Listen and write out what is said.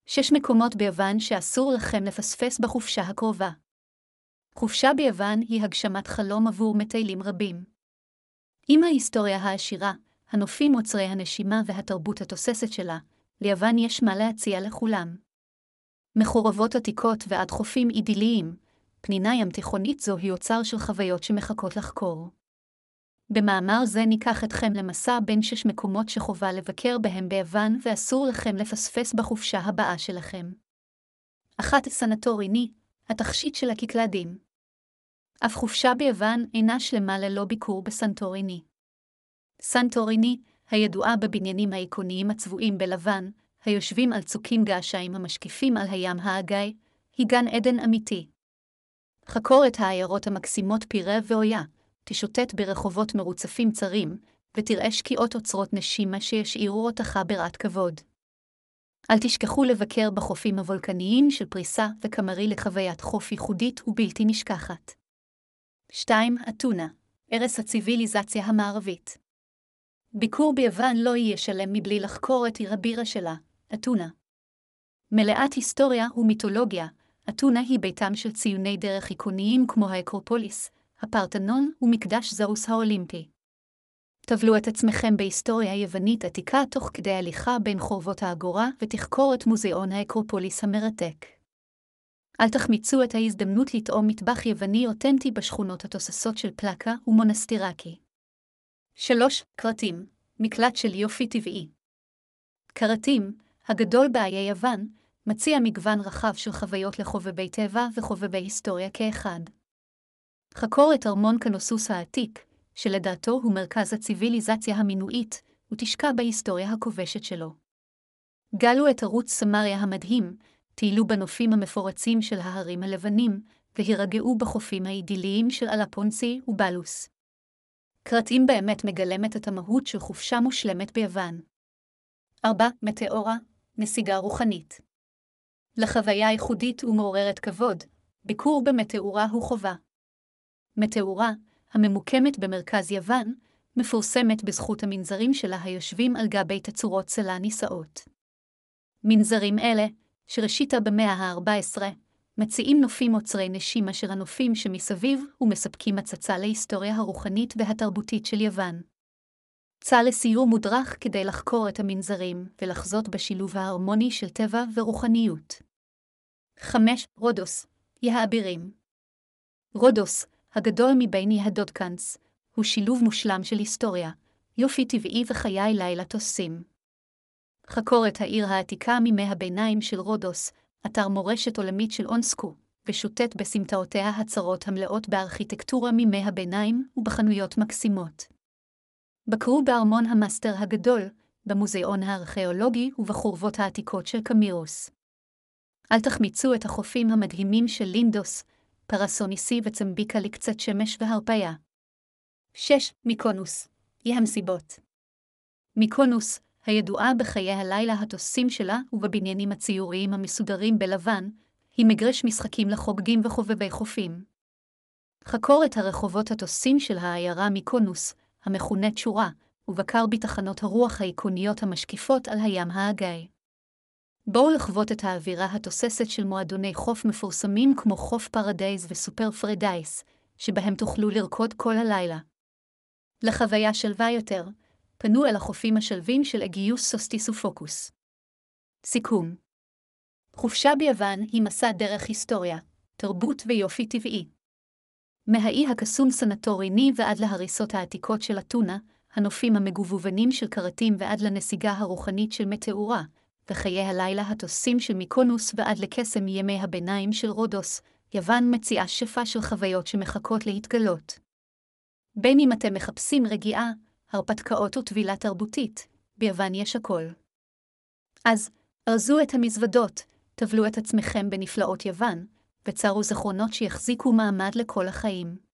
6 מקומות ביוון שאסור לכם לפספס בחופשה הקרובה. חופשה ביוון היא הגשמת חלום עבור מטיילים רבים. עם ההיסטוריה העשירה, הנופים עוצרי הנשימה והתרבות התוססת שלה, ליוון יש מה להציע לכולם. מחורבות עתיקות ועד חופים אידיליים, פנינה ים תיכונית זו היא אוצר של חוויות שמחכות לחקור. במאמר זה ניקח אתכם למסע בין 6 מקומות שחובה לבקר בהם ביוון ואסור לכם לפספס בחופשה הבאה שלכם. 1. סנטוריני, התכשיט של הקיקלדים. אף חופשה ביוון אינה שלמה ללא ביקור בסנטוריני. סנטוריני, הידועה בבניינים האיקוניים הצבועים בלבן, היושבים על צוקים געשיים המשקיפים על הים האגאי, היא גן עדן אמיתי. חקור את העיירות המקסימות פירה ואויה, תשוטט ברחובות מרוצפים צרים, ותראה שקיעות אוצרות נשימה שישאירו אותך ברעת כבוד. אל תשכחו לבקר בחופים הוולקניים של פריסה וקמרי לחוויית חוף ייחודית ובלתי נשכחת. 2. אתונה, ערש הציוויליזציה המערבית. ביקור ביוון לא יהיה שלם מבלי לחקור את עיר הבירה שלה, אתונה. מלאת היסטוריה ומיתולוגיה, אתונה היא ביתם של ציוני דרך איקוניים כמו האקרופוליס, הפרתנון ומקדש זאוס האולימפי. טבלו את עצמכם בהיסטוריה יוונית עתיקה תוך כדי הליכה בין חורבות האגורה ותחקור את מוזיאון האקרופוליס המרתק. אל תחמיצו את ההזדמנות לטעום מטבח יווני אותנטי בשכונות התוססות של פלקה ומונסטירקי. 3. קרתים, מקלט של יופי טבעי. קרתים, הגדול באיי יוון, מציע מגוון רחב של חוויות לחובבי טבע וחובבי היסטוריה כאחד. חקור את ארמון קנוסוס העתיק, שלדעתו הוא מרכז הציוויליזציה המינואית, ותשקע בהיסטוריה הכובשת שלו. גלו את ערוץ סמריה המדהים, טיילו בנופים המפורצים של ההרים הלבנים, והירגעו בחופים האידיליים של אלפונסי ובלוס. קרתים באמת מגלמת את המהות של חופשה מושלמת ביוון. 4. מטאורה, נסיגה רוחנית. לחוויה ייחודית ומעוררת כבוד, ביקור במטאורה הוא חובה. מטאורה, הממוקמת במרכז יוון, מפורסמת בזכות המנזרים שלה היושבים על גבי תצורות סלע נישאות. מנזרים אלה, שראשיתה במאה ה-14, מציעים נופים עוצרי נשימה של הנופים שמסביב ומספקים הצצה להיסטוריה הרוחנית והתרבותית של יוון. צא לסיור מודרך כדי לחקור את המנזרים ולחזות בשילוב ההרמוני של טבע ורוחניות. 5. רודוס, אי האבירים. רודוס, הגדול מבין אי הדודקנס, הוא שילוב מושלם של היסטוריה, יופי טבעי וחיי לילה תוססים. חקור את העיר העתיקה מימי הביניים של רודוס, אתר מורשת עולמית של אונסקו, ושוטט בסמטאותיה הצרות המלאות בארכיטקטורה מימי הביניים ובחנויות מקסימות. בקרו בארמון המאסטר הגדול, במוזיאון הארכיאולוגי ובחורבות העתיקות של קמירוס. אל תחמיצו את החופים המדהימים של לינדוס, פרסוניסי וצמביקה לקצת שמש והרפאיה. 6. מיקונוס, אי המסיבות. מיקונוס, הידועה בחיי הלילה התוססים שלה ובבניינים הציוריים המסודרים בלבן, היא מגרש משחקים לחוגגים וחובבי חופים. חקור את הרחובות התוססים של העיירה מיקונוס, המכונת שורה, ובקר בתחנות הרוח האיקוניות המשקיפות על הים האגאי. בואו לחוות את האווירה התוססת של מועדוני חוף מפורסמים כמו חוף פרדייז וסופר פרדייס, שבהם תוכלו לרקוד כל הלילה. לחוויה שלווה יותר, פנו אל החופים השלווים של אגיוס סוסטיס ופוקוס. סיכום. חופשה ביוון היא מסע דרך היסטוריה, תרבות ויופי טבעי. מהאי הקסום סנטוריני ועד להריסות העתיקות של אתונה, הנופים המגוונים של קרתים ועד לנסיגה הרוחנית של מטאורה, וחיי הלילה התוססים של מיקונוס ועד לקסם ימי הביניים של רודוס, יוון מציעה שפע של חוויות שמחכות להתגלות. בין אם אתם מחפשים רגיעה, הרפתקאות וטבילה תרבותית, ביוון יש הכל. אז, ארזו את המזוודות, טבלו את עצמכם בנפלאות יוון, וצרו זכרונות שיחזיקו מעמד לכל החיים.